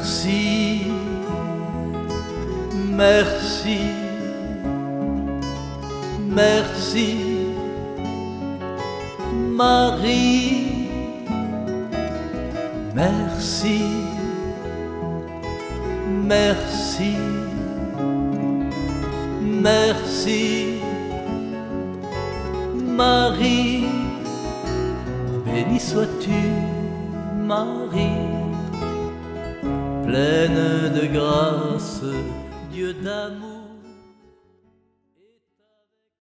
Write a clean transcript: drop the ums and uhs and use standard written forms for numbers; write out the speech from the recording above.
merci, merci, merci, Marie. Merci, merci, merci, Marie. Béni sois-tu, Marie, pleine de grâce, Dieu d'amour.